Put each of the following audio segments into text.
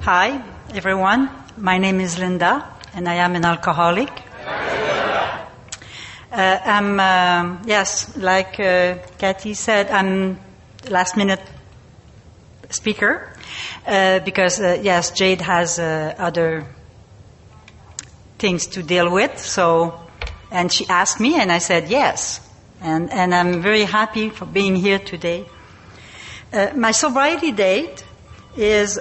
Hi, everyone. My name is Linda, and I am an alcoholic. Like Kathy said, I'm last-minute speaker because, Jade has other things to deal with. And she asked me, and I said yes. And I'm very happy for being here today. My sobriety date is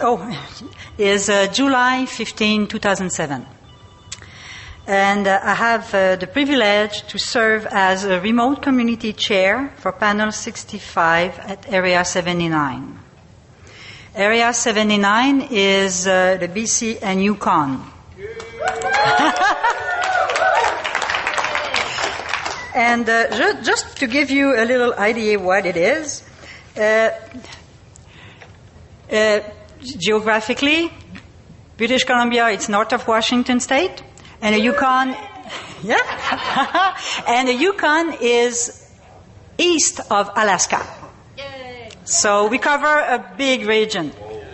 July 15, 2007. And I have the privilege to serve as a remote community chair for Panel 65 at Area 79. Area 79 is the BC and Yukon. And just to give you a little idea what it is, geographically, British Columbia, it's north of Washington State. And the Yukon, and the Yukon is east of Alaska. Yay. So we cover a big region.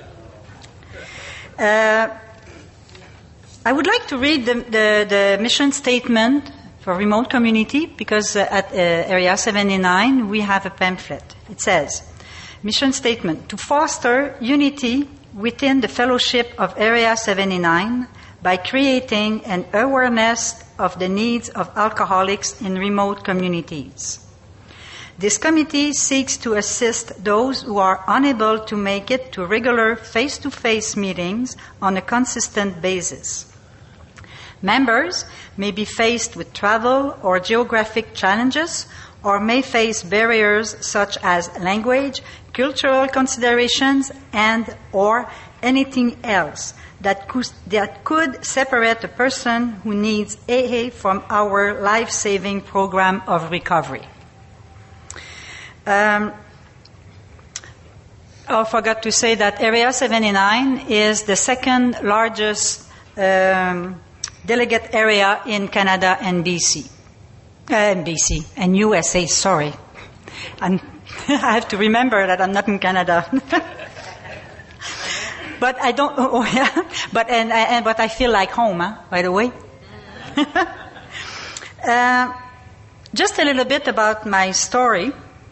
I would like to read the mission statement for remote community because at Area 79 we have a pamphlet. It says, mission statement, to foster unity within the fellowship of Area 79 by creating an awareness of the needs of alcoholics in remote communities. This committee seeks to assist those who are unable to make it to regular face-to-face meetings on a consistent basis. Members may be faced with travel or geographic challenges or may face barriers such as language, cultural considerations, and or anything else that could separate a person who needs AA from our life-saving program of recovery. I forgot to say that Area 79 is the second largest delegate area in Canada and BC and USA, sorry. I have to remember that I'm not in Canada. But I don't. Oh yeah. But I feel like home. By the way. Just a little bit about my story.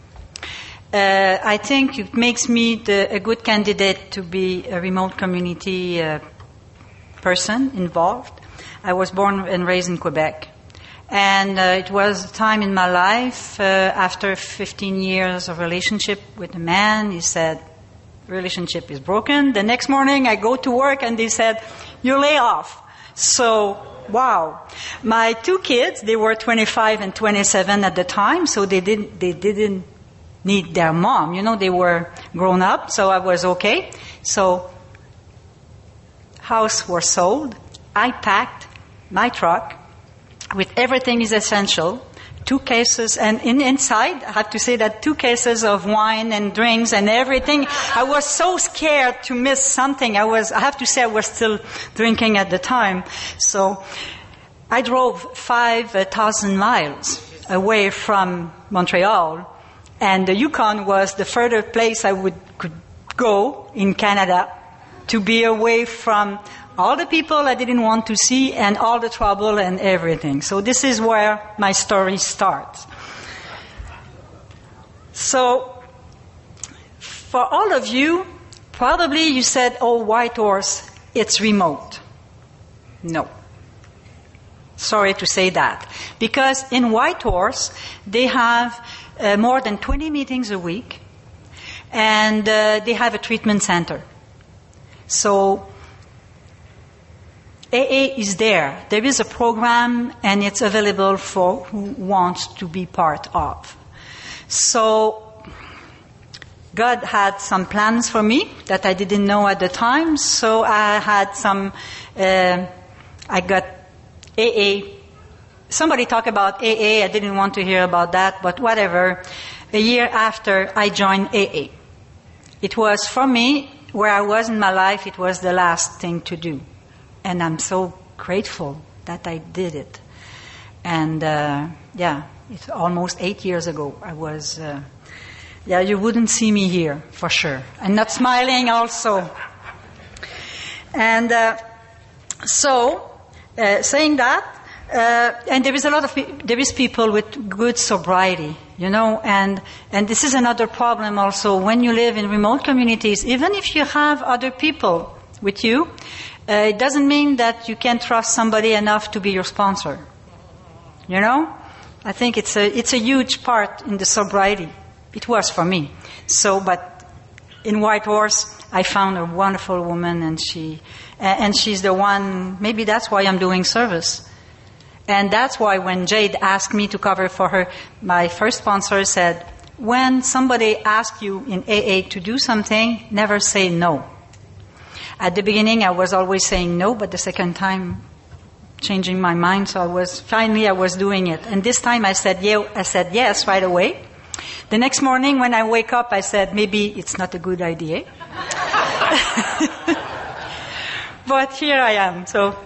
I think it makes me a good candidate to be a remote community person involved. I was born and raised in Quebec, and it was a time in my life after 15 years of relationship with a man. He said, relationship is broken. The next morning I go to work and they said, you lay off. So, wow. My two kids, they were 25 and 27 at the time, so they didn't need their mom. They were grown up, so I was okay. So, house was sold. I packed my truck with everything is essential. 2 cases, and inside, I have to say that 2 cases of wine and drinks and everything. I was so scared to miss something. I have to say I was still drinking at the time. So I drove 5,000 miles away from Montreal, and the Yukon was the further place I could go in Canada to be away from all the people I didn't want to see and all the trouble and everything. So this is where my story starts. So for all of you, probably you said, oh, Whitehorse, it's remote. No. Sorry to say that. Because in Whitehorse, they have more than 20 meetings a week, and they have a treatment center. So AA is there. There is a program, and it's available for who wants to be part of. So God had some plans for me that I didn't know at the time. So I had I got AA. Somebody talked about AA. I didn't want to hear about that, but whatever. A year after, I joined AA. It was, for me, where I was in my life, it was the last thing to do. And I'm so grateful that I did it. And, it's almost 8 years ago. I was, you wouldn't see me here, for sure. I'm not smiling also. And saying that, and there is people with good sobriety, and this is another problem also when you live in remote communities. Even if you have other people with you, it doesn't mean that you can trust somebody enough to be your sponsor. I think it's a huge part in the sobriety. It was for me. But in Whitehorse, I found a wonderful woman, and she's the one. Maybe that's why I'm doing service. And that's why when Jade asked me to cover for her, my first sponsor said, when somebody asks you in AA to do something, never say no. At the beginning, I was always saying no, but the second time, changing my mind, so I was doing it. And this time I said yes right away. The next morning when I wake up, I said, maybe it's not a good idea. But here I am, so...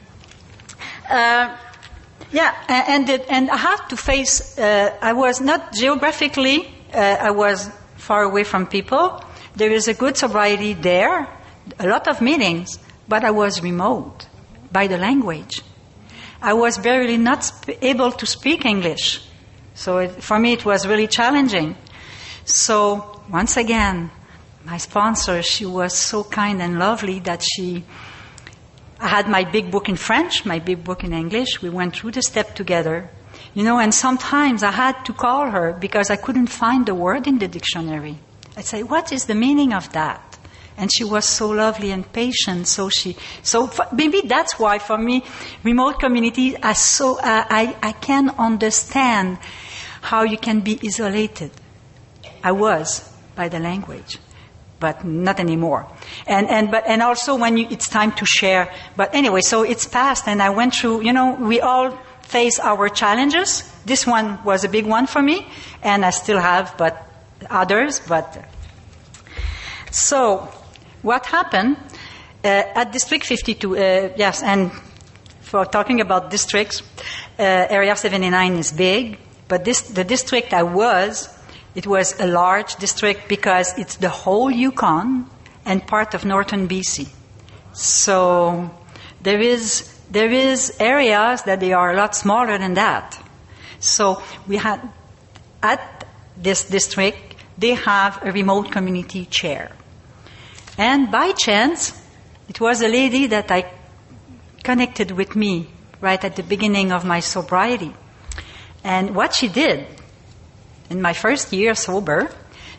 and I had to face, I was not geographically, I was far away from people. There is a good sobriety there, a lot of meetings, but I was remote by the language. I was barely not able to speak English. So for me it was really challenging. So once again, my sponsor, she was so kind and lovely that I had my big book in French, my big book in English. We went through the step together. And sometimes I had to call her because I couldn't find the word in the dictionary. I'd say, what is the meaning of that? And she was so lovely and patient. Maybe that's why for me, remote community, I can understand how you can be isolated. I was by the language. But not anymore. And also when it's time to share. But anyway, so it's past, and I went through, we all face our challenges. This one was a big one for me, and I still have, but others, so what happened, at District 52, yes, and for talking about districts, Area 79 is big, but the district it was a large district because it's the whole Yukon and part of northern BC. So there is areas that they are a lot smaller than that. So we had, at this district, they have a remote community chair. And by chance, it was a lady that I connected with me right at the beginning of my sobriety. And what she did, in my first year sober,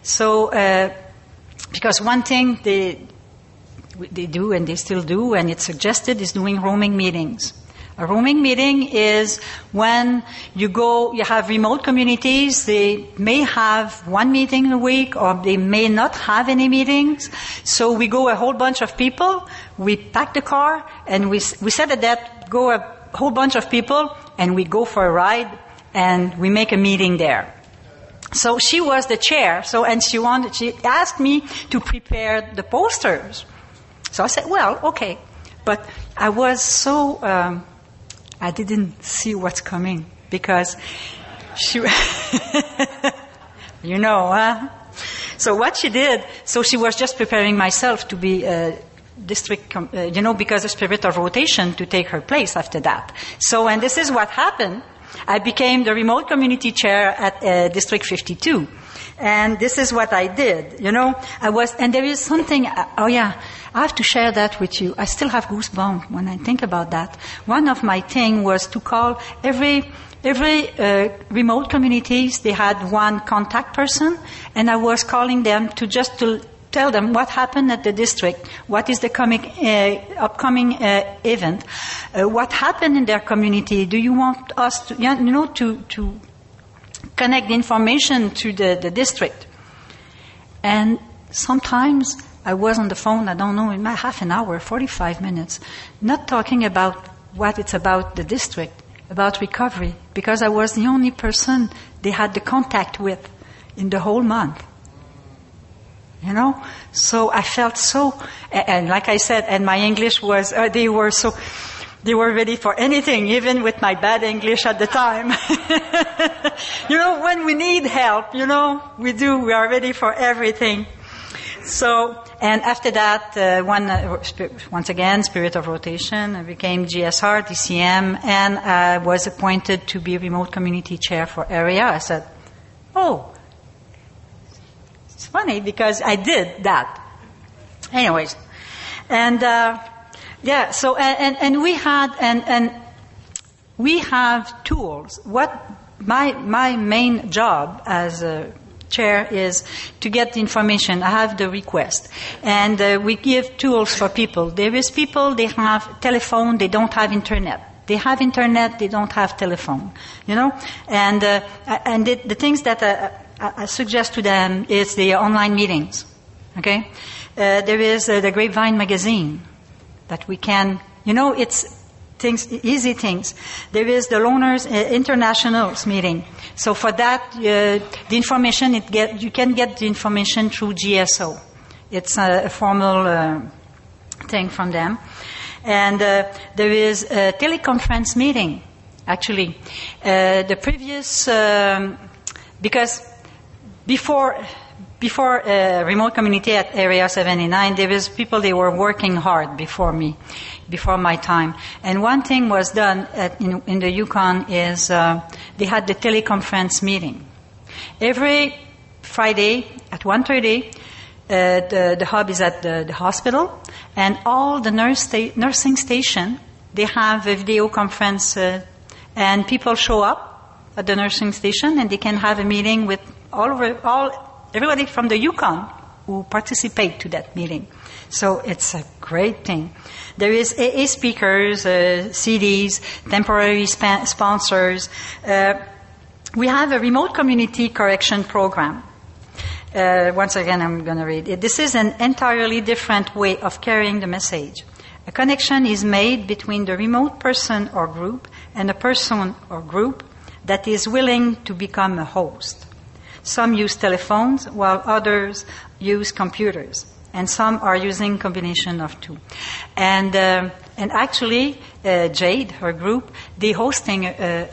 because one thing they do and they still do, and it's suggested, is doing roaming meetings. A roaming meeting is when you have remote communities, they may have one meeting a week, or they may not have any meetings. So we go a whole bunch of people, we pack the car, and we set at that, go a whole bunch of people, and we go for a ride, and we make a meeting there. So she was the chair, and she asked me to prepare the posters. So I said, well, okay. But I was I didn't see what's coming, because she, So what she did, she was just preparing myself to be district, because the spirit of rotation to take her place after that. And this is what happened. I became the remote community chair at District 52. And this is what I did, and there is something, I have to share that with you. I still have goosebumps when I think about that. One of my thing was to call every remote communities, they had one contact person, and I was calling them to tell them what happened at the district, what is the upcoming event, what happened in their community. Do you want us to connect the information to the district? And sometimes I was on the phone, I don't know, in my half an hour, 45 minutes, not talking about what it's about the district, about recovery, because I was the only person they had the contact with in the whole month. So I felt and like I said, and my English was, they were ready for anything, even with my bad English at the time. When we need help, we are ready for everything. So, and after that, once again, spirit of rotation, I became GSR, DCM, and I was appointed to be remote community chair for area. I said, oh, it's funny because I did that. Anyways, and so and we have tools. What my main job as a chair is to get the information. I have the request, and we give tools for people. There is people, they have telephone, they don't have internet. They have internet, they don't have telephone. And the things that I suggest to them is the online meetings. Okay, there is the Grapevine magazine that we can. It's things, easy things. There is the Loners Internationals meeting. So for that, the information you can get the information through GSO. It's a formal thing from them. And there is a teleconference meeting. Actually, the previous because before remote community at Area 79, there was people, they were working hard before me, before my time. And one thing was done in the Yukon is they had the teleconference meeting. Every Friday at 1:30, the hub is at the hospital, and all the nursing station, they have a video conference, and people show up at the nursing station, and they can have a meeting with everybody from the Yukon who participate to that meeting. So it's a great thing. There is AA speakers, CDs, temporary sponsors. We have a remote community correction program. Once again, I'm going to read it. This is an entirely different way of carrying the message. A connection is made between the remote person or group and a person or group that is willing to become a host. Some use telephones, while others use computers, and some are using combination of two. And actually, Jade, her group, they hosting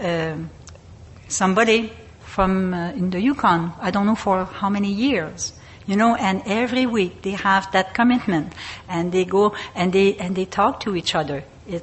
somebody from in the Yukon. I don't know for how many years, And every week they have that commitment, and they go and they talk to each other.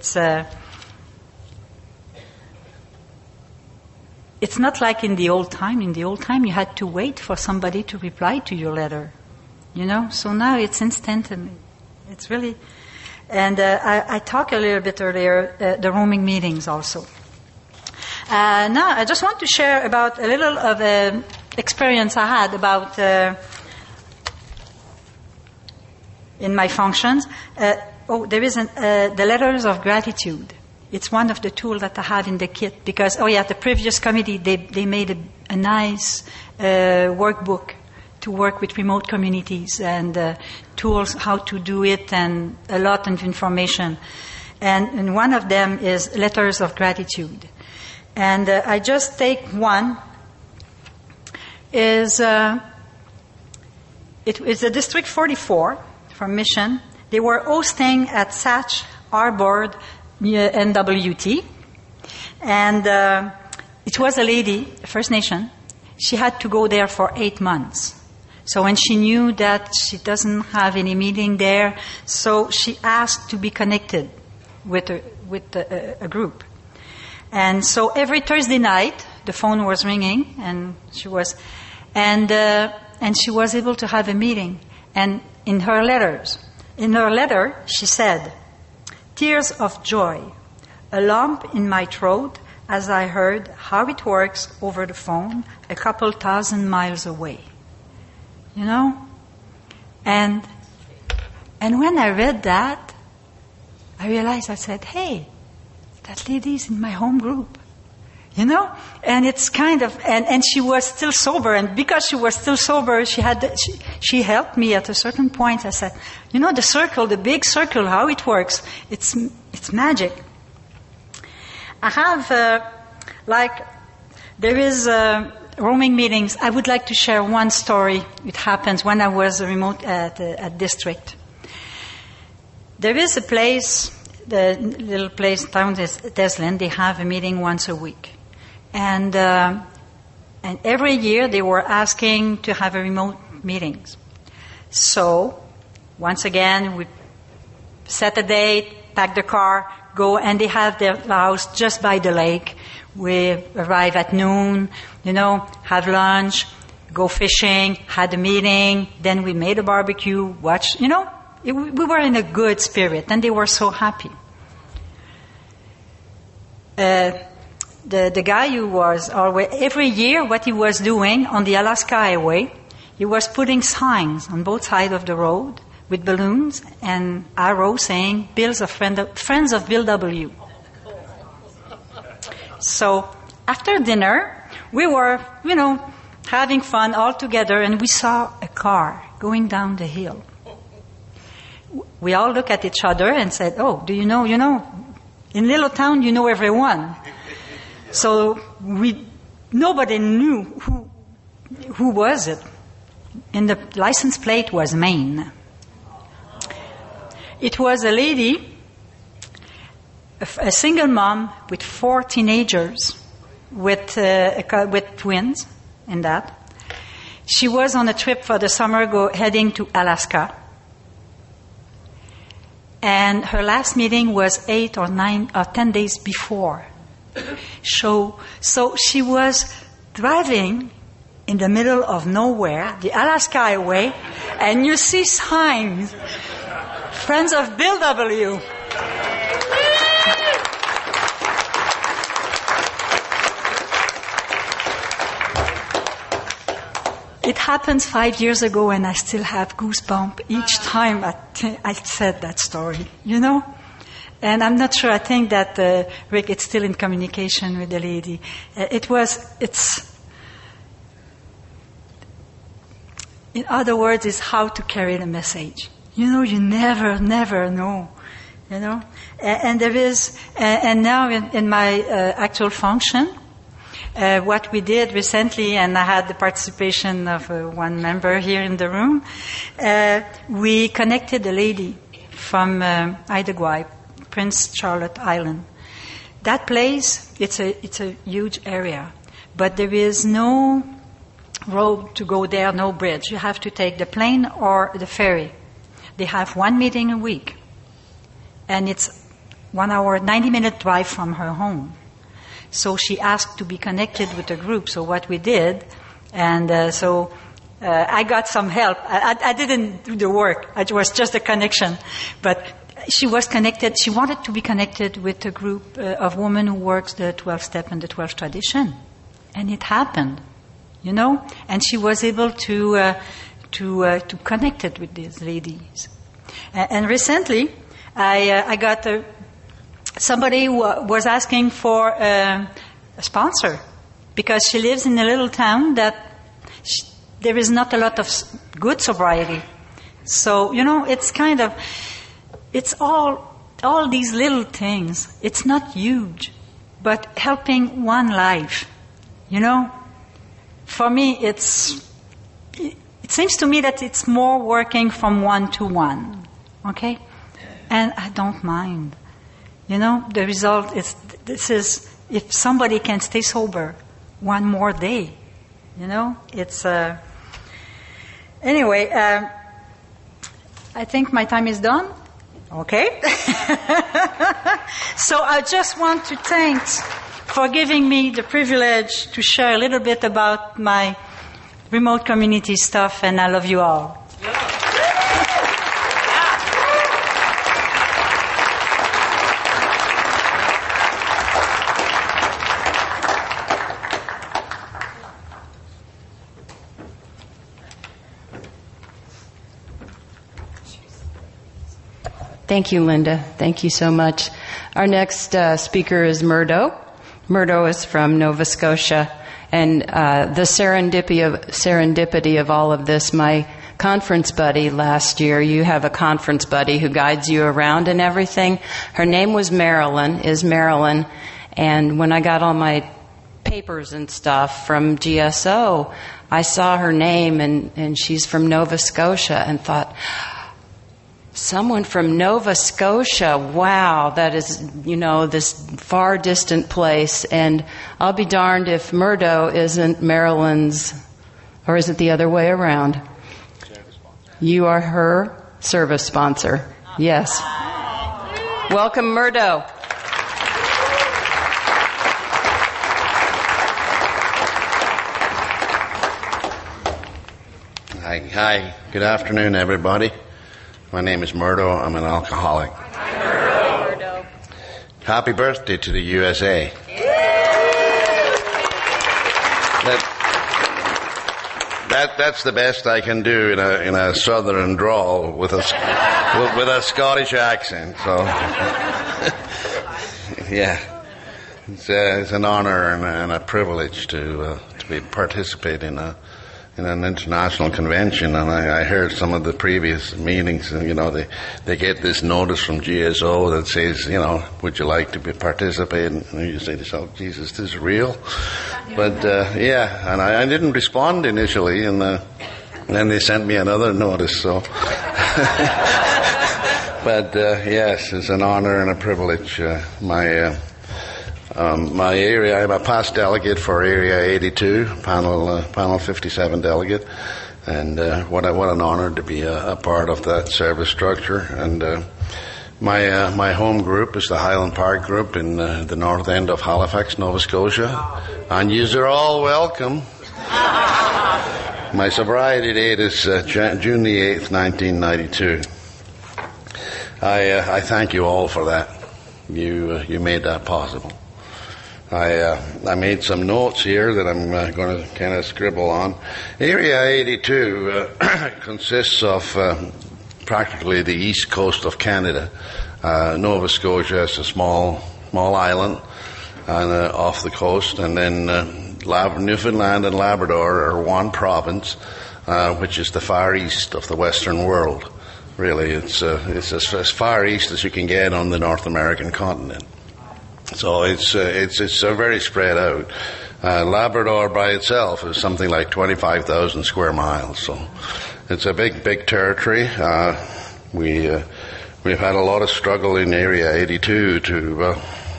It's not like in the old time. In the old time, you had to wait for somebody to reply to your letter, So now it's instant, and it's really. And I talked a little bit earlier the roaming meetings also. Now I just want to share about a little of experience I had about in my functions. There is the letters of gratitude. It's one of the tools that I have in the kit because, the previous committee, they made a nice workbook to work with remote communities and tools how to do it and a lot of information. And one of them is letters of gratitude. And I just take one. It's a District 44 from Mission. They were hosting at Satch Arbord NWT, and it was a lady, First Nation. She had to go there for 8 months. So when she knew that she doesn't have any meeting there, so she asked to be connected with a group. And so every Thursday night, the phone was ringing, and she was able to have a meeting. And in her letter, she said, "Tears of joy, a lump in my throat as I heard how it works over the phone a couple thousand miles away." And when I read that, I realized, I said, hey, that lady's in my home group. And it's kind of, and she was still sober, and because she was still sober, she helped me at a certain point. I said, the circle, the big circle, how it works, it's magic. I have, there is roaming meetings. I would like to share one story. It happens when I was remote at District. There is a place, the little place, town is Teslin, they have a meeting once a week. And every year they were asking to have a remote meetings. So, once again, we set a date, pack the car, go, and they have their house just by the lake. We arrive at noon, have lunch, go fishing, had a meeting, then we made a barbecue, watched, we were in a good spirit, and they were so happy. The guy who was always, every year what he was doing on the Alaska Highway, he was putting signs on both sides of the road with balloons and arrows saying, Friends of Bill W. So after dinner, we were, having fun all together, and we saw a car going down the hill. We all looked at each other and said, oh, do you know, in little town you know everyone. So nobody knew who was it. And the license plate was Maine. It was a lady, a single mom with 4 teenagers, with twins in that. She was on a trip for the summer heading to Alaska. And her last meeting was 8 or 9 or 10 days before. So she was driving in the middle of nowhere, the Alaska Highway, and you see signs, Friends of Bill W. It happened 5 years ago, and I still have goosebumps each time I said that story, And I'm not sure, I think that Rick is still in communication with the lady. In other words, it's how to carry the message. You never know, And there is, and now in my actual function, what we did recently, and I had the participation of one member here in the room, we connected a lady from Ida, Prince Charlotte Island. That place, it's a huge area, but there is no road to go there, no bridge. You have to take the plane or the ferry. They have 1 meeting a week, and it's 1 hour, 90-minute drive from her home. So she asked to be connected with a group. So what we did, and I got some help. I didn't do the work. It was just a connection. But she was connected. She wanted to be connected with a group of women who works the 12-step and the 12 tradition. And it happened, And she was able to connect it with these ladies. And recently, I got somebody who was asking for a sponsor because she lives in a little town that there is not a lot of good sobriety. So, it's kind of, it's all these little things. It's not huge, but helping one life, For me, it seems to me that it's more working from 1 to 1, okay? And I don't mind. The result is, if somebody can stay sober 1 more day, it's, anyway, I think my time is done. Okay. So I just want to thank for giving me the privilege to share a little bit about my remote community stuff, and I love you all. Thank you, Linda. Thank you so much. Our next speaker is Murdo. Murdo is from Nova Scotia. And the serendipity of all of this, my conference buddy last year, you have a conference buddy who guides you around and everything. Her name was Marilyn, and when I got all my papers and stuff from GSO, I saw her name, and she's from Nova Scotia, and thought, someone from Nova Scotia, wow, that is, this far distant place. And I'll be darned if Murdo isn't Marilyn's, or is it the other way around? You are her service sponsor. Yes. Welcome, Murdo. Hi. Good afternoon, everybody. My name is Murdo. I'm an alcoholic. Hi, Murdo. Happy birthday to the USA. That's the best I can do in a southern drawl with a Scottish accent. So, yeah, it's an honor and a privilege to be participate in an international convention. And I heard some of the previous meetings, and they get this notice from GSO that says, would you like to be participating? And you say to yourself, Jesus, this is real. But and I didn't respond initially, and then they sent me another notice. So, but yes, it's an honor and a privilege. My area, I'm a past delegate for Area 82, panel 57 delegate, and what an honor to be a part of that service structure. And my home group is the Highland Park group in the north end of Halifax, Nova Scotia, and yous are all welcome. My sobriety date is June the 8th, 1992. I thank you all for that. You made that possible. I made some notes here that I'm going to kind of scribble on. Area 82 consists of practically the east coast of Canada. Nova Scotia is a small island and off the coast, and then Newfoundland and Labrador are one province, which is the far east of the Western world. Really, it's as far east as you can get on the North American continent. So it's very spread out. Labrador by itself is something like 25,000 square miles. So it's a big territory. We've had a lot of struggle in Area 82 to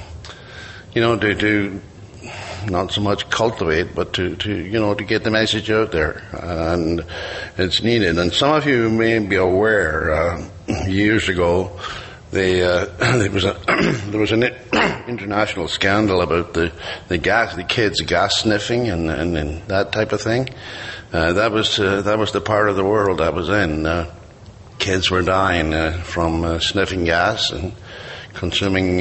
not so much cultivate, but to get the message out there, and it's needed. And some of you may be aware, years ago, there was an international scandal about the kids gas sniffing and that type of thing. That was the part of the world I was in. Kids were dying from sniffing gas and consuming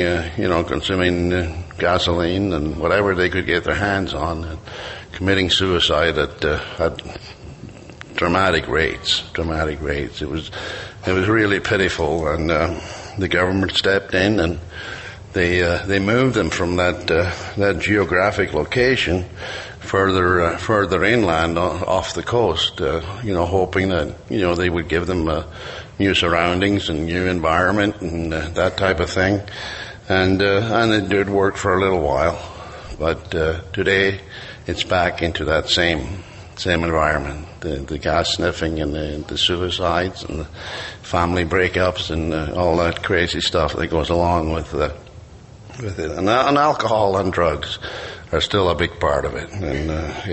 gasoline and whatever they could get their hands on, and committing suicide at dramatic rates. It was really pitiful, and the government stepped in and they moved them from that geographic location further inland off the coast, hoping that they would give them new surroundings and new environment and that type of thing, and it did work for a little while, but today it's back into that same environment, the gas sniffing and the suicides and the family breakups and all that crazy stuff that goes along with it. And alcohol and drugs are still a big part of it, and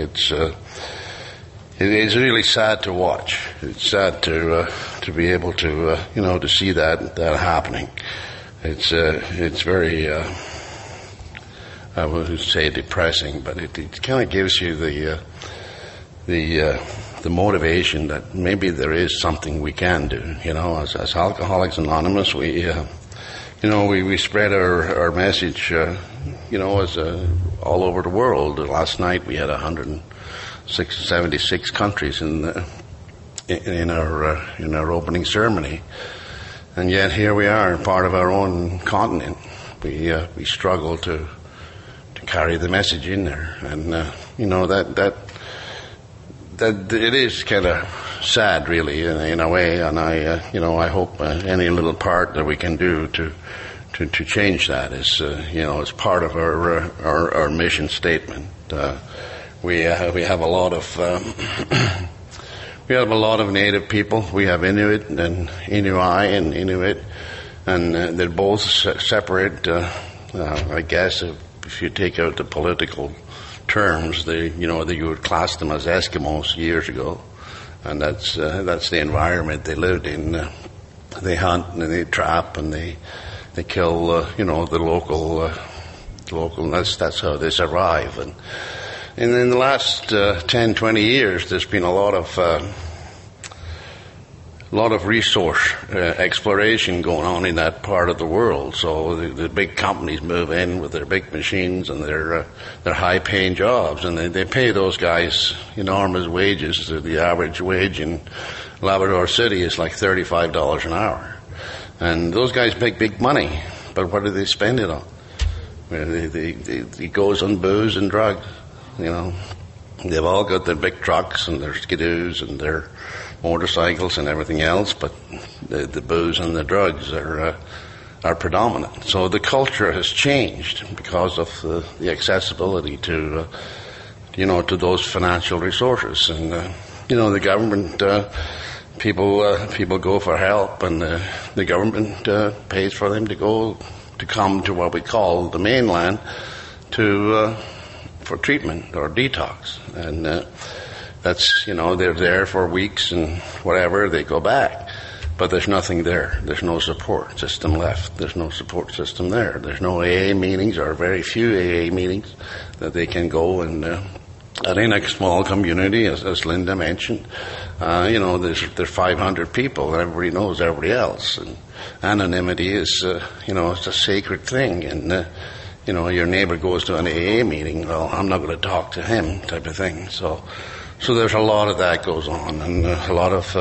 it is really sad to watch. It's sad to be able to to see that happening. It's very I would say depressing, but it kind of gives you the motivation that maybe there is something we can do. As Alcoholics Anonymous, we spread our message, as all over the world. Last night we had 176 countries in our opening ceremony, and yet here we are, part of our own continent. We struggle to carry the message in there, and that it is kind of sad, really, in a way. And I hope any little part that we can do to change that is as part of our mission statement. We have a lot of we have a lot of native people. We have Inuit and Inuai and Inuit, and they're both separate. I guess if you take out the political terms, you would class them as Eskimos years ago, and that's the environment they lived in. They hunt and they trap and they kill, the local. That's how they survive. And in the last 10, 20 years, there's been a lot of resource exploration going on in that part of the world. So the big companies move in with their big machines and their high-paying jobs, and they pay those guys enormous wages. The average wage in Labrador City is like $35 an hour, and those guys make big money. But what do they spend it on? It goes on booze and drugs. They've all got their big trucks and their skidoos and their motorcycles and everything else, but the booze and the drugs are predominant. So the culture has changed because of the accessibility to those financial resources. And the government, people go for help, and the government pays for them to come to what we call the mainland for treatment or detox. And that's, they're there for weeks and whatever, they go back. But there's nothing there. There's no support system left. There's no support system there. There's no AA meetings, or very few AA meetings that they can go and in a small community, as Linda mentioned, there's 500 people and everybody knows everybody else. And anonymity is, it's a sacred thing. And, your neighbor goes to an AA meeting, well, I'm not going to talk to him, type of thing. So there's a lot of that goes on, and a lot of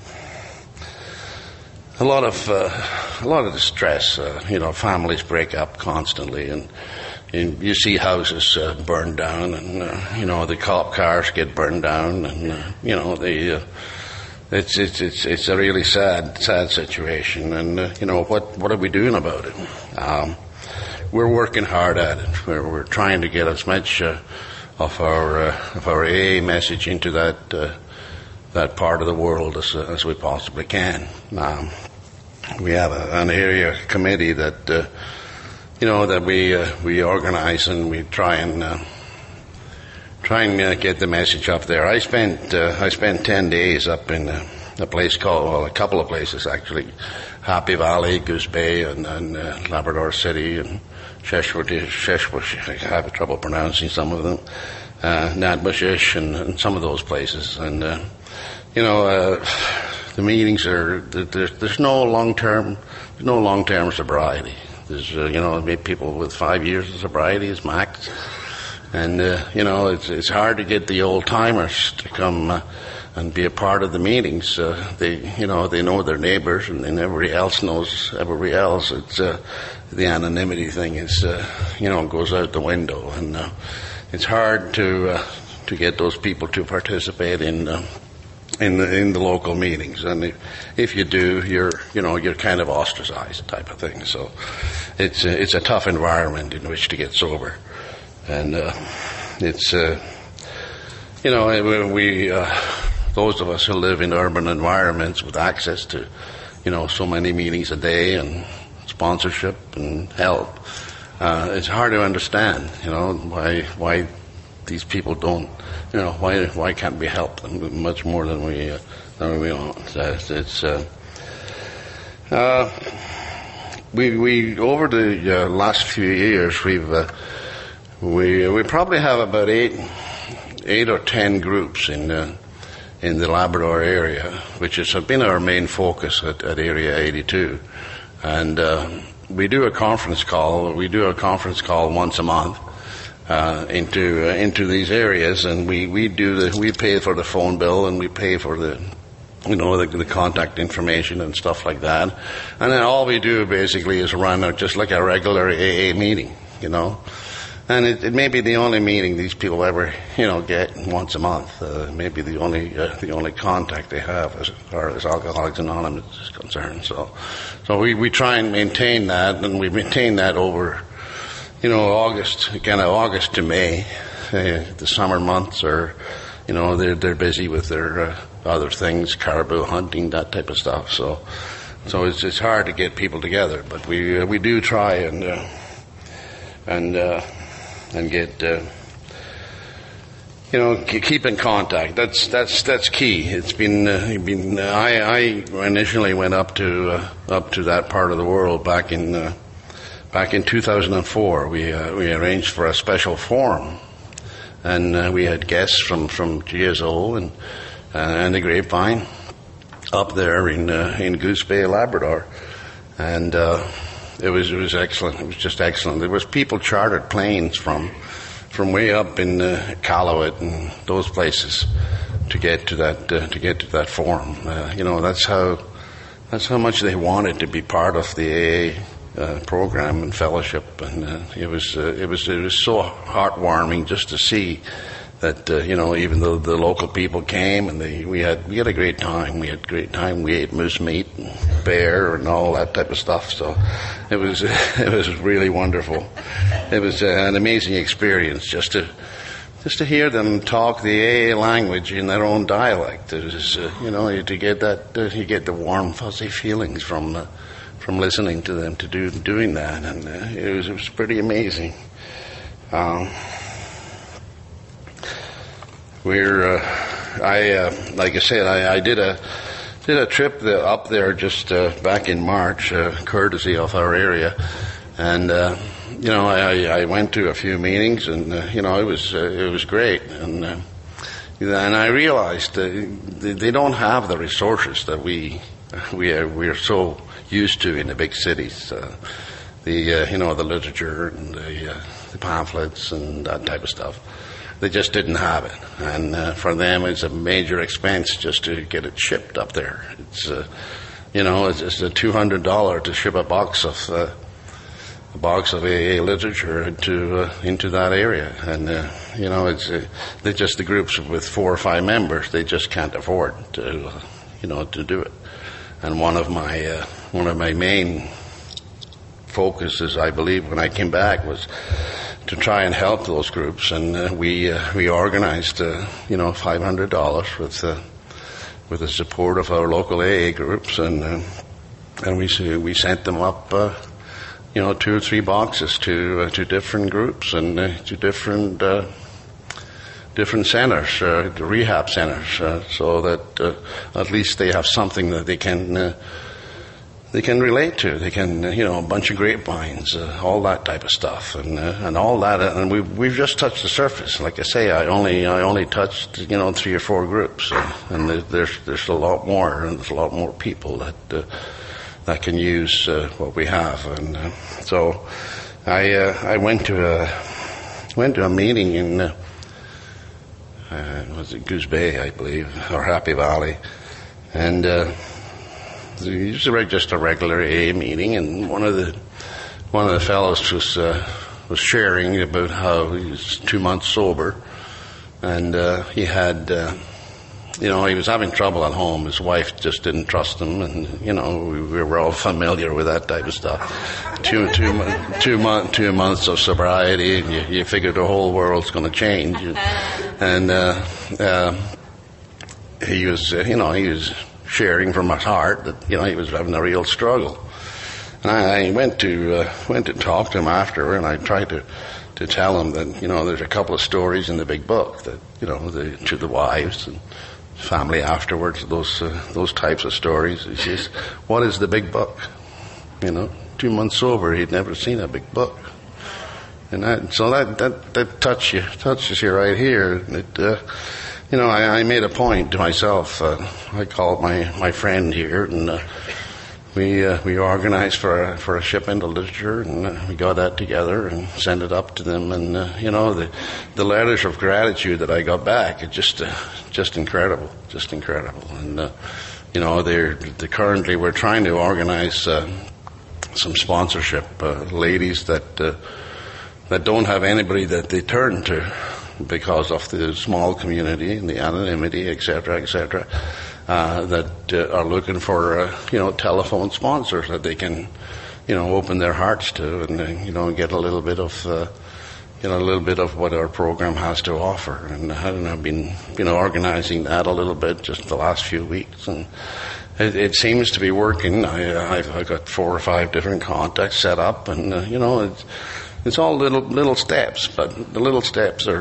distress. Families break up constantly, and you see houses burned down, and the cop cars get burned down, and it's a really sad situation. And what are we doing about it? We're working hard at it. We're trying to get as much of our AA message into that part of the world as we possibly can. We have an area committee that that we organize, and we try and get the message up there. I spent 10 days up in a couple of places actually, Happy Valley, Goose Bay, and Labrador City, and Sheshbush, I have trouble pronouncing some of them, Nadbushish, and some of those places. And the meetings there's no long-term sobriety. There's maybe people with 5 years of sobriety is max, and it's hard to get the old timers to come and be a part of the meetings. They know their neighbors, and then everybody else knows everybody else. It's the anonymity thing is goes out the window, and it's hard to get those people to participate in the local meetings. And if you do, you're kind of ostracized, type of thing. So it's a tough environment in which to get sober, and it's we those of us who live in urban environments with access to so many meetings a day and sponsorship and help, it's hard to understand why these people don't, why can't we help them much more than we want. We over the last few years we probably have about eight or 10 groups in the Labrador area, which has been our main focus at Area 82. And we do a conference call. We do a conference call once a month into these areas, and we pay for the phone bill, and we pay for the contact information and stuff like that. And then all we do basically is run just like a regular AA meeting, And it may be the only meeting these people ever, get once a month. Maybe the only contact they have as far as Alcoholics Anonymous is concerned. So we try and maintain that, and we maintain that over, August to May. The summer months are, they're busy with their other things, caribou hunting, that type of stuff. So it's hard to get people together, but we do try and get keep in contact. That's key. It's been. I initially went up to that part of the world back in 2004. We arranged for a special forum, and we had guests from GSO and the Grapevine up there in Goose Bay, Labrador, and it was excellent. It was just excellent. There was people chartered planes from way up in Iqaluit and those places to get to that forum. That's how much they wanted to be part of the AA program and fellowship, and it was so heartwarming just to see that even though the local people came and we had a great time. We ate moose meat and bear and all that type of stuff. So it was really wonderful. It was an amazing experience just to hear them talk the AA language in their own dialect. It was to get that you get the warm fuzzy feelings from listening to them doing that, and it was pretty amazing. Like I said, I did a trip up there just back in March, courtesy of our area, and I went to a few meetings, and it was great, and I realized they don't have the resources that we're so used to in the big cities, the literature and the pamphlets and that type of stuff. They just didn't have it, and for them it's a major expense just to get it shipped up there. It's it's a $200 to ship a box of AA literature into that area, and they're just the groups with 4 or 5 members. They just can't afford to do it. And one of my main focuses, I believe, when I came back was to try and help those groups, and we organized $500 with the support of our local AA groups, and we sent them up 2 or 3 boxes to different groups and to different centers, rehab centers, so that at least they have something that they can relate to. They can, a bunch of grapevines, all that type of stuff, and all that. And we've just touched the surface. Like I say, I only touched 3 or 4 groups, and there's a lot more, and there's a lot more people that can use what we have. And so I went to a meeting in was it Goose Bay, I believe, or Happy Valley, and it was just a regular AA meeting, and one of the fellows was sharing about how he was 2 months sober, and he had he was having trouble at home. His wife just didn't trust him, and we were all familiar with that type of stuff. Two months of sobriety, and you figure the whole world's going to change, and he was sharing from his heart that he was having a real struggle. And I went to talk to him after, and I tried to tell him that there's a couple of stories in the big book that to the wives and family afterwards, those types of stories. He says, "What is the big book?" 2 months sober, he'd never seen a big book, and that touches you right here. I made a point to myself. I called my friend here, and we organized for a shipment of literature, and we got that together and sent it up to them. And the letters of gratitude that I got back, it's just incredible, just incredible. And they currently we're trying to organize some sponsorship, ladies that don't have anybody that they turn to, because of the small community and the anonymity, etc., that are looking for, telephone sponsors that they can, open their hearts to, and get a little bit of what our program has to offer. And I've been, organizing that a little bit just the last few weeks, and it seems to be working. I've got 4 or 5 different contacts set up, and it's all little steps, but the little steps are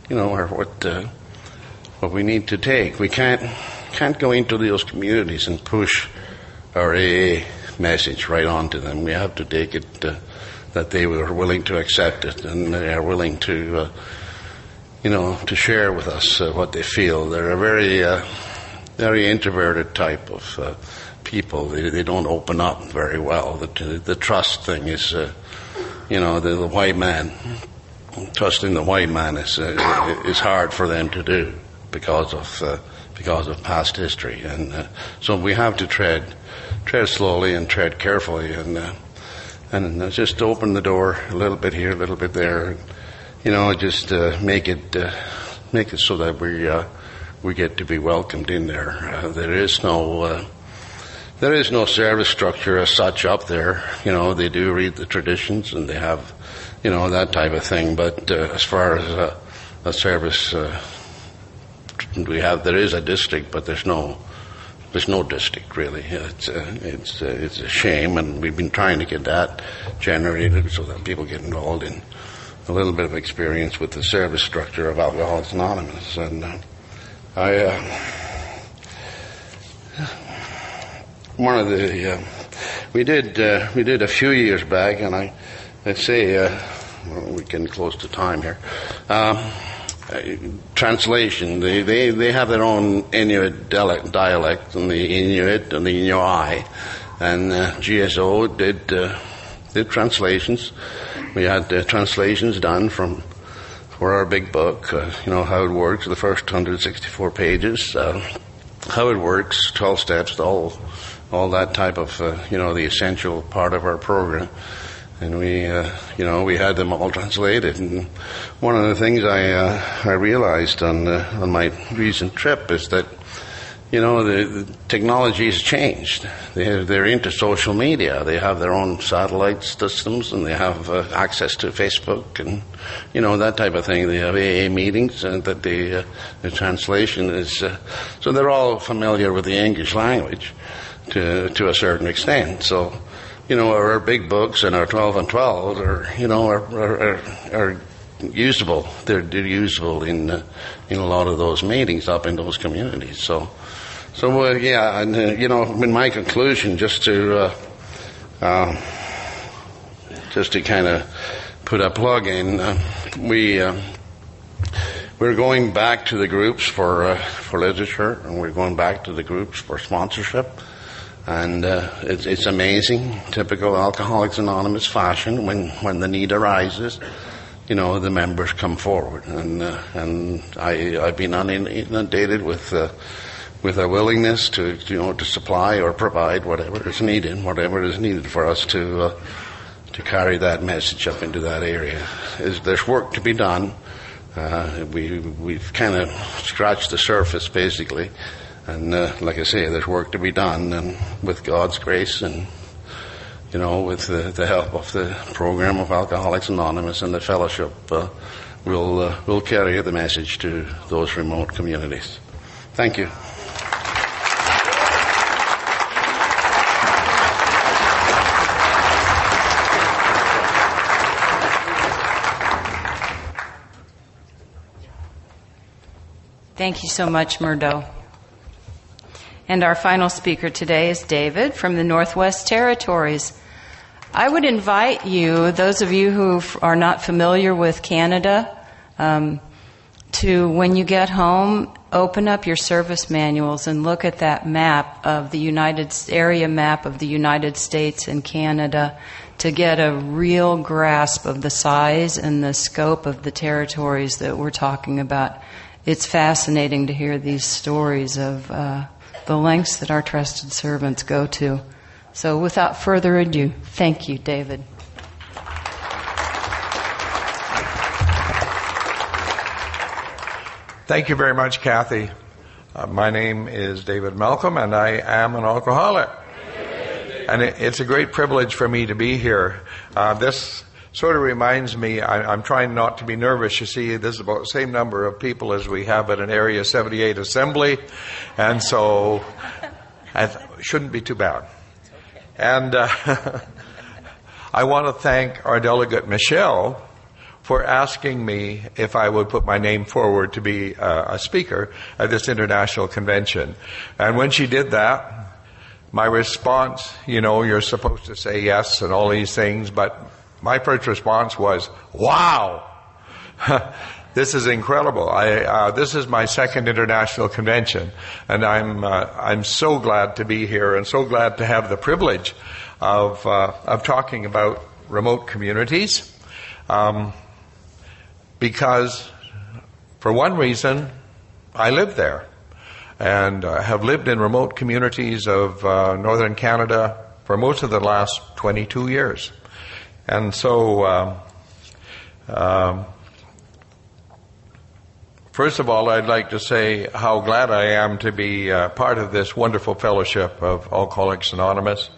or what we need to take. We can't go into those communities and push our AA message right onto them. We have to take it that they were willing to accept it, and they are willing to to share with us what they feel. They're a very introverted type of people. They don't open up very well. The trust thing is, the white man. Trusting the white man is hard for them to do because of past history, and so we have to tread slowly and tread carefully, and just open the door a little bit here, a little bit there. Just make it so that we get to be welcomed in there. There is no service structure as such up there. They do read the traditions and they have, that type of thing. But as far as a service, there is a district, but there's no district really. It's a shame, and we've been trying to get that generated so that people get involved in a little bit of experience with the service structure of Alcoholics Anonymous. And we did a few years back, and I'd say we're getting close to time here. Translation. They have their own Inuit dialect, and the Inuit and the Inuai, and GSO did translations. We had translations done for our big book, how it works, the first 164 pages, how it works, 12 steps, all that type of, the essential part of our program. And we had them all translated. And one of the things I realized on my recent trip is that, the technology has changed. They're into social media. They have their own satellite systems, and they have access to Facebook and, that type of thing. They have AA meetings, and that the translation is, so they're all familiar with the English language to a certain extent. So, our big books and our 12 and 12 are usable. They're usable in a lot of those meetings up in those communities. So and in my conclusion, just to kind of put a plug in, we're going back to the groups for literature, and we're going back to the groups for sponsorship. And it's amazing, typical Alcoholics Anonymous fashion. When the need arises, the members come forward, and I've been inundated with a willingness to supply or provide whatever is needed for us to carry that message up into that area. There's work to be done. We've kind of scratched the surface basically. And like I say, there's work to be done, and with God's grace and, with the help of the program of Alcoholics Anonymous and the fellowship, we'll carry the message to those remote communities. Thank you. Thank you so much, Murdo. And our final speaker today is David from the Northwest Territories. I would invite you, those of you who are not familiar with Canada, to, when you get home, open up your service manuals and look at that map of the area map of the United States and Canada to get a real grasp of the size and the scope of the territories that we're talking about. It's fascinating to hear these stories of the lengths that our trusted servants go to. So without further ado, thank you, David. Thank you very much, Kathy. My name is David Malcolm, and I am an alcoholic. And it's a great privilege for me to be here. This sort of reminds me, I'm trying not to be nervous. You see, this is about the same number of people as we have at an Area 78 assembly, and so it shouldn't be too bad. And I want to thank our delegate, Michelle, for asking me if I would put my name forward to be a speaker at this international convention. And when she did that, my response, you're supposed to say yes and all these things, but my first response was, wow! This is incredible. This is my second international convention, and I'm so glad to be here and so glad to have the privilege of talking about remote communities. Because, for one reason, I live there and have lived in remote communities of northern Canada for most of the last 22 years. And so, first of all, I'd like to say how glad I am to be part of this wonderful fellowship of Alcoholics Anonymous.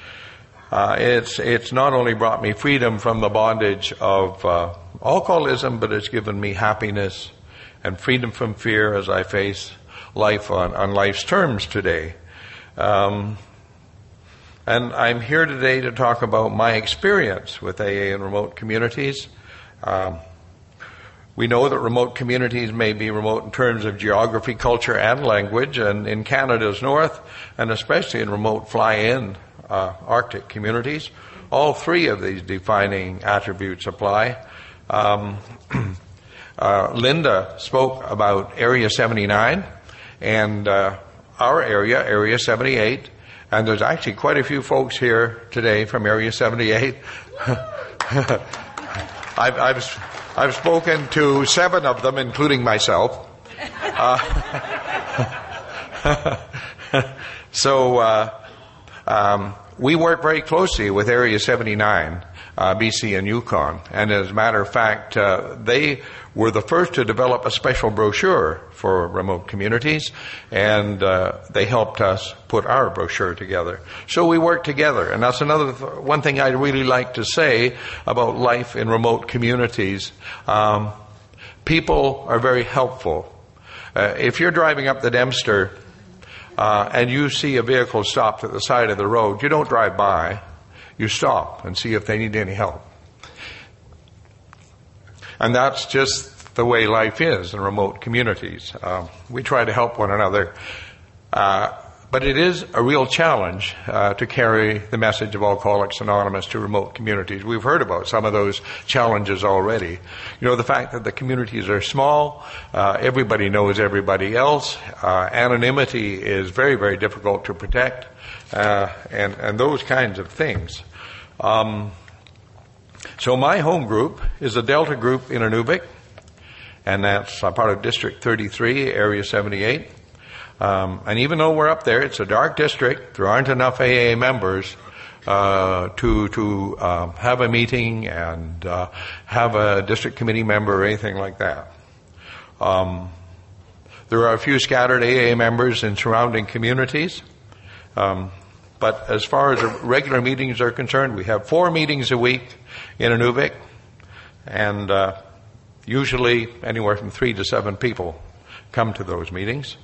It's not only brought me freedom from the bondage of alcoholism, but it's given me happiness and freedom from fear as I face life on life's terms today. And I'm here today to talk about my experience with AA in remote communities. We know that remote communities may be remote in terms of geography, culture, and language, and in Canada's north, and especially in remote fly-in Arctic communities, all three of these defining attributes apply. Linda spoke about Area 79 and our area, Area 78, and there's actually quite a few folks here today from Area 78. I've spoken to 7 of them, including myself. We work very closely with Area 79, BC and Yukon, and as a matter of fact, they were the first to develop a special brochure for remote communities, and they helped us put our brochure together. So we work together, and that's one thing I'd really like to say about life in remote communities. People are very helpful. If you're driving up the Dempster and you see a vehicle stopped at the side of the road, you don't drive by. You stop and see if they need any help. And that's just the way life is in remote communities. We try to help one another. But it is a real challenge to carry the message of Alcoholics Anonymous to remote communities. We've heard about some of those challenges already. The fact that the communities are small, everybody knows everybody else, anonymity is very, very difficult to protect, and those kinds of things. So my home group is a Delta group in Inuvik, and that's part of District 33, Area 78. And even though we're up there, it's a dark district. There aren't enough AA members to have a meeting and have a district committee member or anything like that. There are a few scattered AA members in surrounding communities. But as far as regular meetings are concerned, we have 4 meetings a week in Inuvik, and usually anywhere from 3 to 7 people come to those meetings.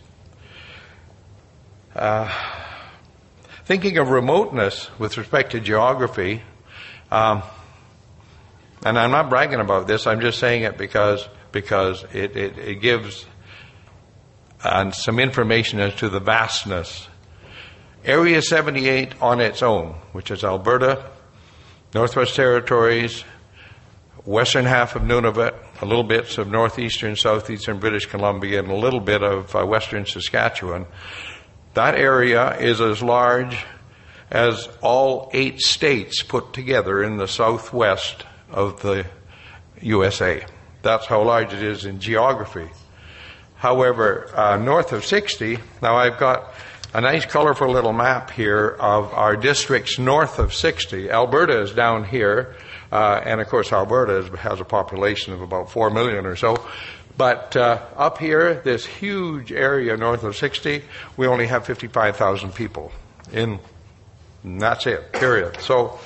Thinking of remoteness with respect to geography, and I'm not bragging about this, I'm just saying it because it gives some information as to the vastness. Area 78 on its own, which is Alberta, Northwest Territories, western half of Nunavut, a little bits of northeastern, southeastern British Columbia, and a little bit of western Saskatchewan. That area is as large as all 8 states put together in the southwest of the USA. That's how large it is in geography. However, north of 60, now I've got a nice colorful little map here of our districts north of 60. Alberta is down here, and of course Alberta has a population of about 4 million or so. But up here, this huge area north of 60, we only have 55,000 people in, and that's it, period. So,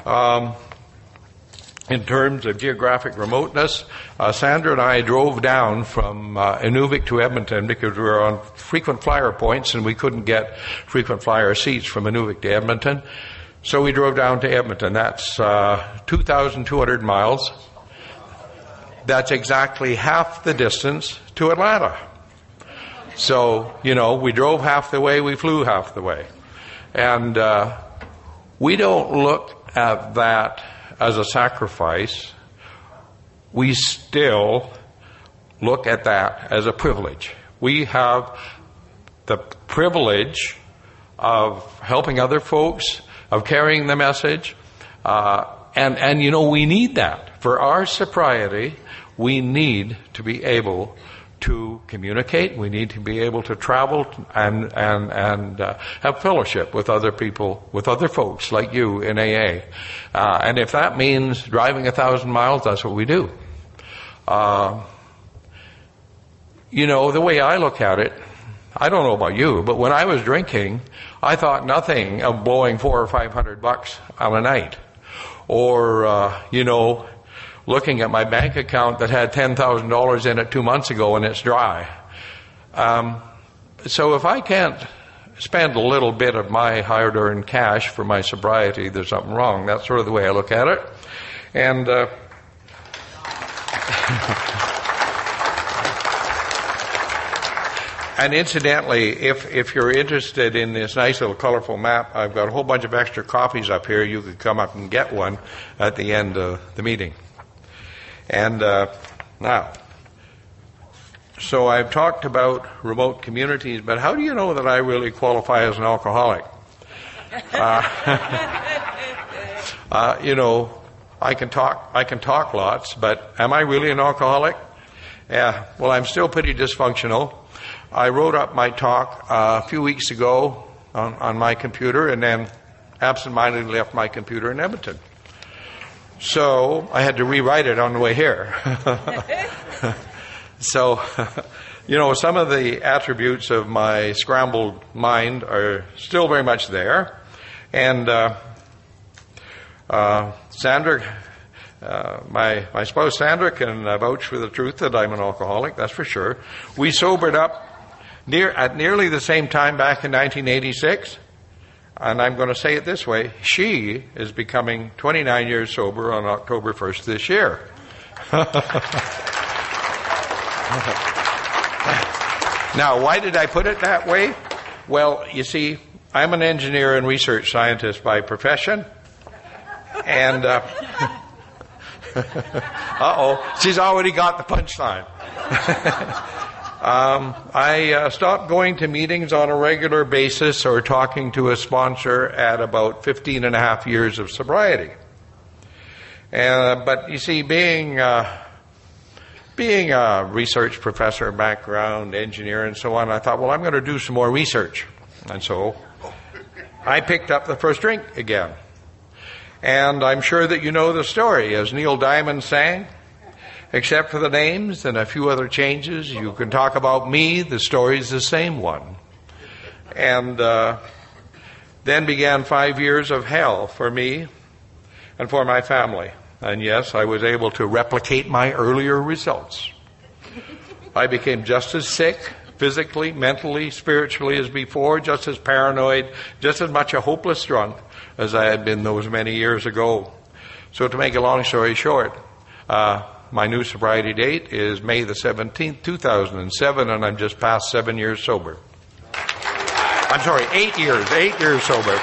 in terms of geographic remoteness, Sandra and I drove down from Inuvik to Edmonton because we were on frequent flyer points and we couldn't get frequent flyer seats from Inuvik to Edmonton. So we drove down to Edmonton. That's 2,200 miles. that's exactly half the distance to Atlanta. So, we drove half the way, we flew half the way. And we don't look at that as a sacrifice. We still look at that as a privilege. We have the privilege of helping other folks, of carrying the message, and we need that. For our sobriety, we need to be able to communicate. We need to be able to travel and have fellowship with other people, with other folks like you in AA. And if that means driving 1,000 miles, that's what we do. The way I look at it, I don't know about you, but when I was drinking, I thought nothing of blowing $400 or $500 on a night. Or, looking at my bank account that had $10,000 in it 2 months ago and it's dry. So if I can't spend a little bit of my hard-earned cash for my sobriety, there's something wrong. That's sort of the way I look at it. And and incidentally, if you're interested in this nice little colorful map, I've got a whole bunch of extra copies up here. You could come up and get one at the end of the meeting. And now, so I've talked about remote communities, but how do you know that I really qualify as an alcoholic? I can talk lots, but am I really an alcoholic? Yeah. Well, I'm still pretty dysfunctional. I wrote up my talk a few weeks ago on my computer, and then absentmindedly left my computer in Edmonton. So I had to rewrite it on the way here. So, some of the attributes of my scrambled mind are still very much there. And Sandra, my spouse Sandra can vouch for the truth that I'm an alcoholic, that's for sure. We sobered up at nearly the same time back in 1986. And I'm going to say it this way, she is becoming 29 years sober on October 1st this year. Now, why did I put it that way? Well, you see, I'm an engineer and research scientist by profession. And, she's already got the punchline. I stopped going to meetings on a regular basis or talking to a sponsor at about 15 and a half years of sobriety. But you see, being a research professor background, engineer and so on, I thought, well, I'm going to do some more research. And so I picked up the first drink again. And I'm sure that you know the story. As Neil Diamond sang, except for the names and a few other changes, you can talk about me, the story's the same one. And then began 5 years of hell for me and for my family. And yes, I was able to replicate my earlier results. I became just as sick, physically, mentally, spiritually as before, just as paranoid, just as much a hopeless drunk as I had been those many years ago. So to make a long story short, my new sobriety date is May the 17th, 2007, and I'm just past 7 years sober. I'm sorry, 8 years sober.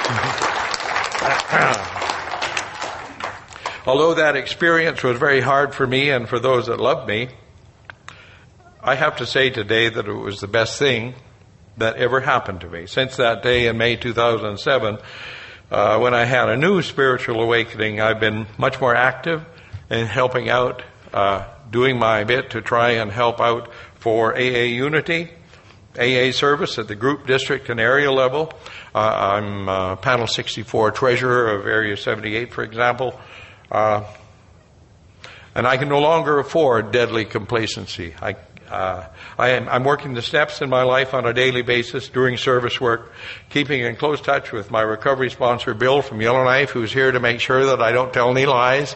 Although that experience was very hard for me and for those that loved me, I have to say today that it was the best thing that ever happened to me. Since that day in May 2007, when I had a new spiritual awakening, I've been much more active in helping out, doing my bit to try and help out for AA Unity, AA service at the group, district, and area level. I'm Panel 64 treasurer of Area 78, for example. And I can no longer afford deadly complacency. I'm working the steps in my life on a daily basis, doing service work, keeping in close touch with my recovery sponsor, Bill from Yellowknife, who's here to make sure that I don't tell any lies.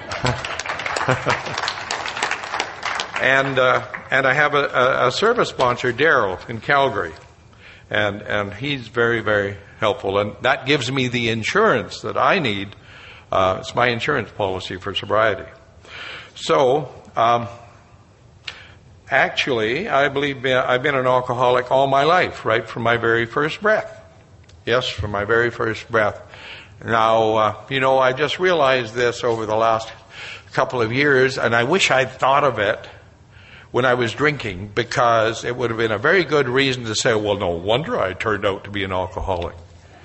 And I have a service sponsor, Daryl, in Calgary. And he's very, very helpful. And that gives me the insurance that I need. It's my insurance policy for sobriety. So, Actually, I believe I've been an alcoholic all my life, right from my very first breath. Yes, from my very first breath. Now, I just realized this over the last couple of years, and I wish I'd thought of it when I was drinking, because it would have been a very good reason to say, well, no wonder I turned out to be an alcoholic.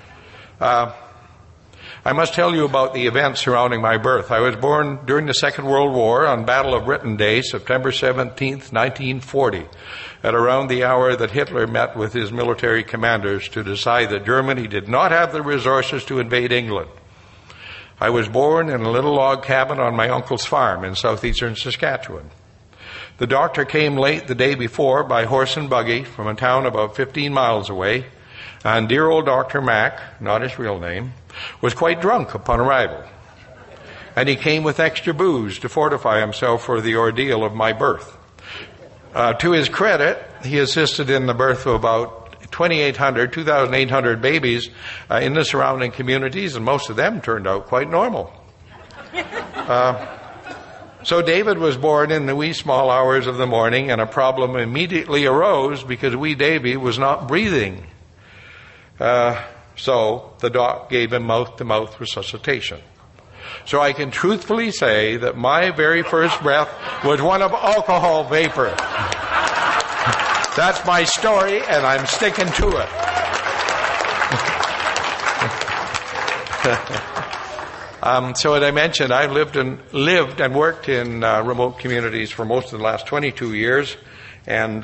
I must tell you about the events surrounding my birth. I was born during the Second World War on Battle of Britain Day, September 17th, 1940, at around the hour that Hitler met with his military commanders to decide that Germany did not have the resources to invade England. I was born in a little log cabin on my uncle's farm in southeastern Saskatchewan. The doctor came late the day before by horse and buggy from a town about 15 miles away, and dear old Dr. Mack, not his real name, was quite drunk upon arrival. And he came with extra booze to fortify himself for the ordeal of my birth. To his credit, he assisted in the birth of about 2,800 babies in the surrounding communities, and most of them turned out quite normal. So David was born in the wee small hours of the morning, and a problem immediately arose because wee Davy was not breathing. So the doc gave him mouth-to-mouth resuscitation. So I can truthfully say that my very first breath was one of alcohol vapor. That's my story, and I'm sticking to it. So as I mentioned, I've lived and worked in remote communities for most of the last 22 years, and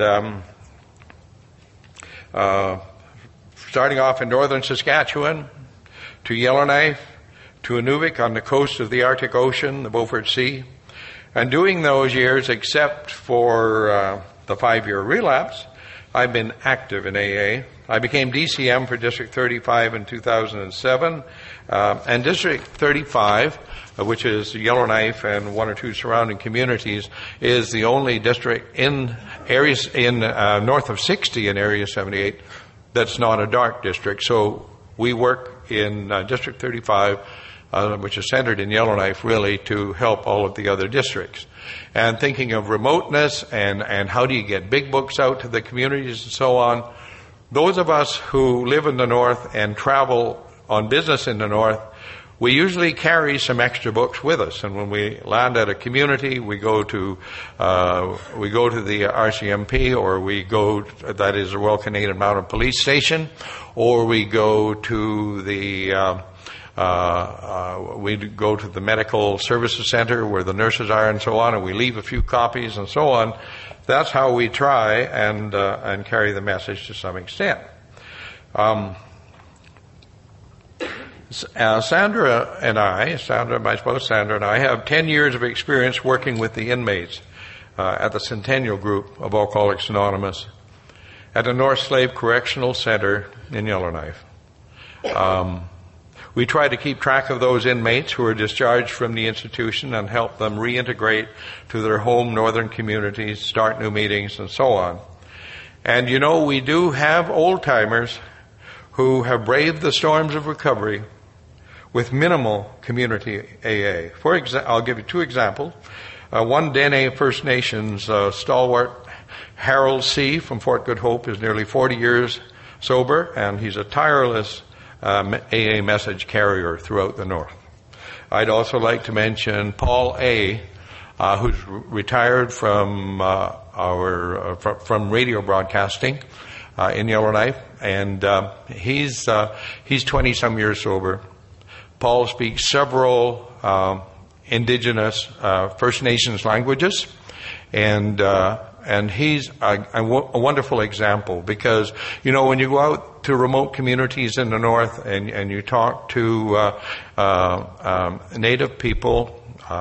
starting off in northern Saskatchewan, to Yellowknife, to Inuvik on the coast of the Arctic Ocean, the Beaufort Sea. And doing those years, except for the 5-year relapse, I've been active in AA. I became DCM for District 35 in 2007. And District 35, which is Yellowknife and one or two surrounding communities, is the only district in areas north of 60 in Area 78 that's not a dark district. So we work in District 35, which is centered in Yellowknife, really to help all of the other districts. And thinking of remoteness and how do you get big books out to the communities and so on, those of us who live in the north and travel on business in the north, we usually carry some extra books with us. And when we land at a community, we go to the RCMP, or that is the Royal Canadian Mounted Police Station, or we go to the medical services center where the nurses are and so on, and we leave a few copies and so on. That's how we try and carry the message to some extent. Sandra and I have 10 years of experience working with the inmates at the Centennial Group of Alcoholics Anonymous at the North Slave Correctional Center in Yellowknife. We try to keep track of those inmates who are discharged from the institution and help them reintegrate to their home northern communities, start new meetings, and so on. And we do have old-timers who have braved the storms of recovery with minimal community AA. I'll give you two examples. One Dene First Nations stalwart, Harold C. from Fort Good Hope, is nearly 40 years sober, and he's a tireless AA message carrier throughout the North. I'd also like to mention Paul A., who's retired from from radio broadcasting in Yellowknife, and he's 20-some years sober. Paul speaks several indigenous First Nations languages, and he's a wonderful example because, when you go out to remote communities in the north and you talk to Native people,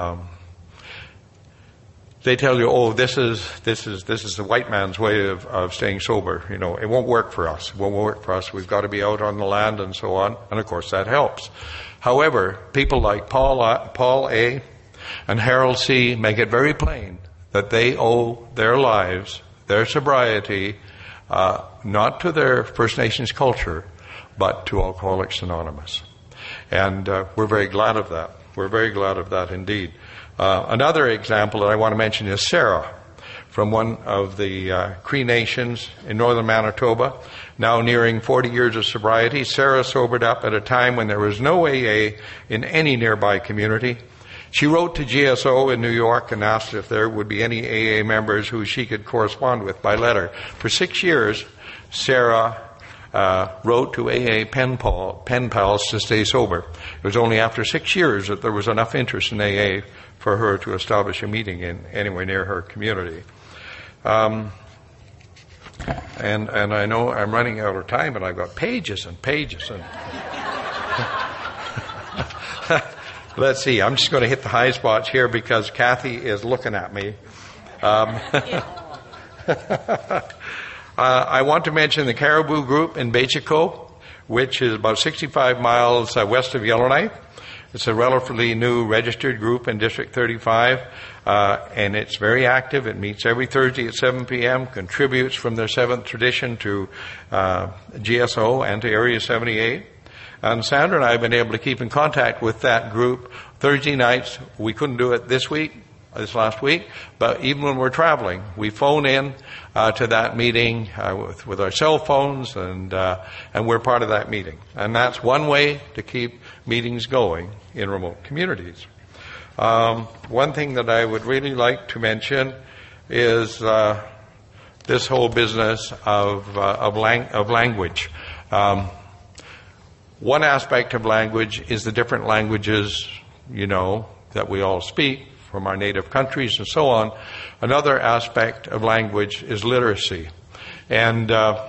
they tell you, this is the white man's way of staying sober. It won't work for us. It won't work for us. We've got to be out on the land and so on. And of course that helps. However, people like Paul A. and Harold C. make it very plain that they owe their lives, their sobriety, not to their First Nations culture, but to Alcoholics Anonymous. And we're very glad of that. we're very glad of that indeed. Another example that I want to mention is Sarah, from one of the Cree Nations in northern Manitoba, now nearing 40 years of sobriety. Sarah sobered up at a time when there was no AA in any nearby community. She wrote to GSO in New York and asked if there would be any AA members who she could correspond with by letter. For 6 years, Sarah wrote to AA pen pals to stay sober. It was only after 6 years that there was enough interest in AA for her to establish a meeting anywhere near her community. And I know I'm running out of time, but I've got pages and pages. And let's see, I'm just going to hit the high spots here because Kathy is looking at me. I want to mention the Caribou Group in Bechico, which is about 65 miles west of Yellowknife. It's a relatively new registered group in District 35, and it's very active. It meets every Thursday at 7 p.m., contributes from their seventh tradition to GSO and to Area 78. And Sandra and I have been able to keep in contact with that group Thursday nights. We couldn't do it this last week, but even when we're traveling, we phone in to that meeting with our cell phones, and we're part of that meeting. And that's one way to keep meetings going in remote communities. One thing that I would really like to mention is this whole business of language. One aspect of language is the different languages, that we all speak from our native countries and so on. Another aspect of language is literacy. And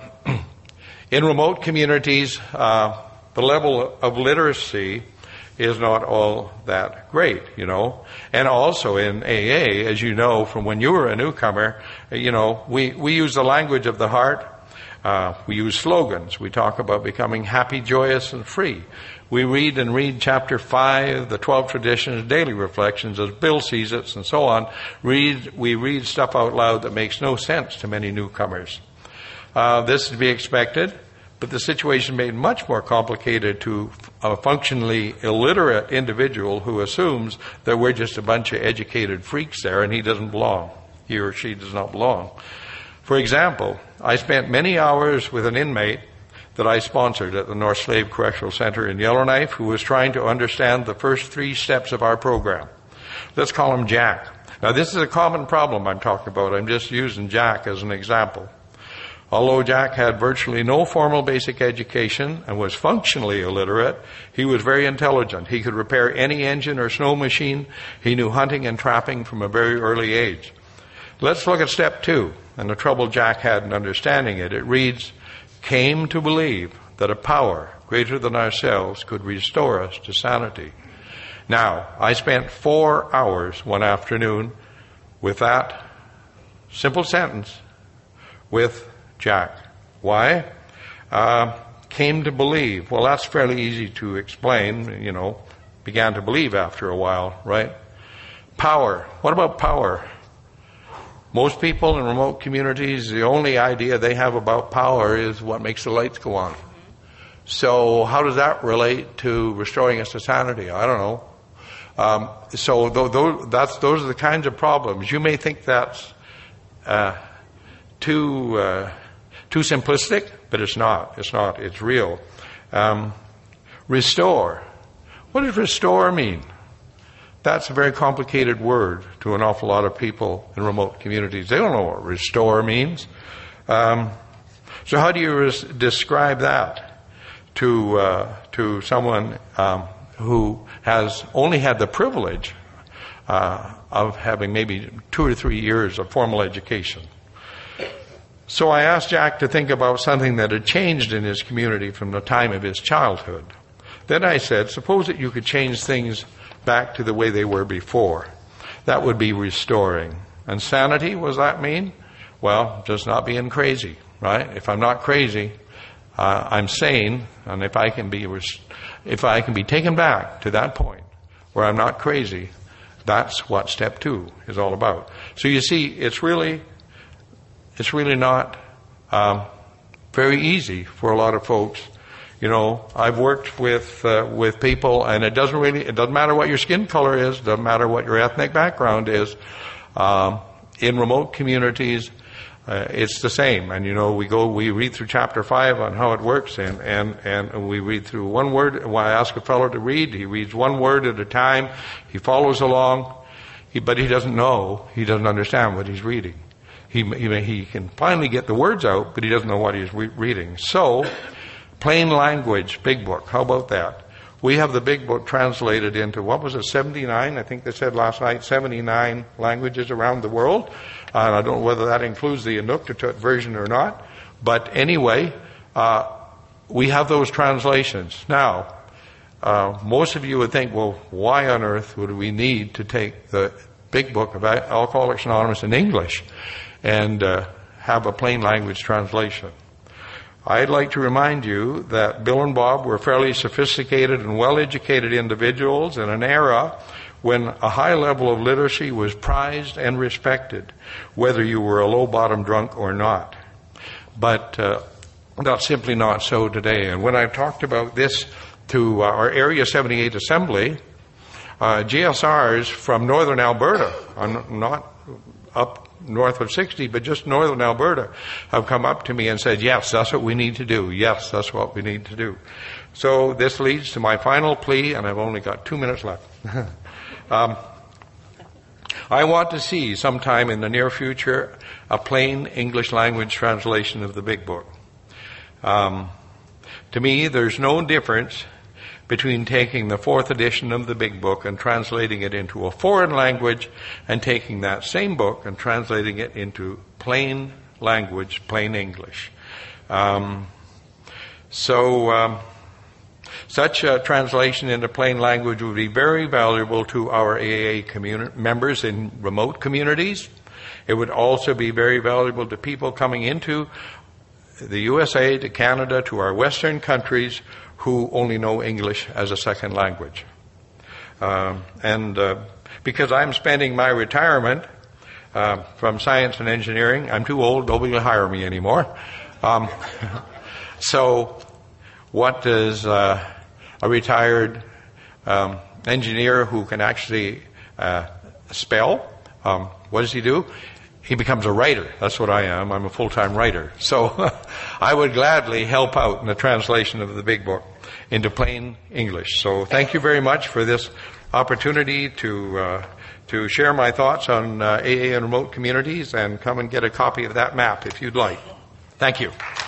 in remote communities, the level of literacy is not all that great, And also in AA, as you know from when you were a newcomer, we use the language of the heart. We use slogans. We talk about becoming happy, joyous, and free. We read chapter 5, the 12 traditions, daily reflections, as Bill sees it, and so on. We read stuff out loud that makes no sense to many newcomers. This is to be expected, but the situation made much more complicated to a functionally illiterate individual who assumes that we're just a bunch of educated freaks there and he doesn't belong. He or she does not belong. For example, I spent many hours with an inmate that I sponsored at the North Slave Correctional Center in Yellowknife who was trying to understand the first 3 steps of our program. Let's call him Jack. Now, this is a common problem I'm talking about. I'm just using Jack as an example. Although Jack had virtually no formal basic education and was functionally illiterate, he was very intelligent. He could repair any engine or snow machine. He knew hunting and trapping from a very early age. Let's look at step 2 and the trouble Jack had in understanding it. It reads, came to believe that a power greater than ourselves could restore us to sanity. Now, I spent 4 hours one afternoon with that simple sentence with Jack. Why? Came to believe. Well, that's fairly easy to explain, began to believe after a while, right? Power. What about power? Most people in remote communities, the only idea they have about power is what makes the lights go on. So how does that relate to restoring us to sanity? I don't know. So those are the kinds of problems. You may think that's too simplistic, but it's not. It's not. It's real. Restore. What does restore mean? That's a very complicated word to an awful lot of people in remote communities. They don't know what restore means. So how do you describe that to someone who has only had the privilege of having maybe 2 or 3 years of formal education? So I asked Jack to think about something that had changed in his community from the time of his childhood. Then I said, suppose that you could change things back to the way they were before. That would be restoring. And sanity, what does that mean? Well, just not being crazy, right? If I'm not crazy, I'm sane, and if I can be taken back to that point where I'm not crazy, that's what step 2 is all about. So you see, it's really not very easy for a lot of folks You know, I've worked with people, and it doesn't matter what your skin color is, doesn't matter what your ethnic background is. In remote communities, it's the same. And you know, we read through chapter 5 on how it works, and we read through one word. When I ask a fellow to read, he reads one word at a time. He follows along, but he doesn't know. He doesn't understand what he's reading. He can finally get the words out, but he doesn't know what he's reading. So, plain language, Big Book. How about that? We have the Big Book translated into, 79? I think they said last night, 79 languages around the world. And I don't know whether that includes the Inuktitut version or not. But anyway, we have those translations. Now, most of you would think, well, why on earth would we need to take the Big Book of Alcoholics Anonymous in English and have a plain language translation? I'd like to remind you that Bill and Bob were fairly sophisticated and well-educated individuals in an era when a high level of literacy was prized and respected, whether you were a low-bottom drunk or not. But that's simply not so today. And when I talked about this to our Area 78 Assembly, GSRs from northern Alberta, not up north of 60, but just northern Alberta, have come up to me and said, yes, that's what we need to do. Yes, that's what we need to do. So this leads to my final plea, and I've only got 2 minutes left. I want to see sometime in the near future a plain English language translation of the Big Book. To me, there's no difference between taking the 4th edition of the Big Book and translating it into a foreign language and taking that same book and translating it into plain language, plain English. Such a translation into plain language would be very valuable to our AA members in remote communities. It would also be very valuable to people coming into the USA, to Canada, to our Western countries who only know English as a second language. Because I'm spending my retirement from science and engineering, I'm too old, nobody will hire me anymore. So what does a retired engineer who can actually spell, what does he do? He becomes a writer. That's what I am. I'm a full-time writer. So I would gladly help out in the translation of the Big Book into plain English. So thank you very much for this opportunity to share my thoughts on AA and remote communities, and come and get a copy of that map if you'd like. Thank you.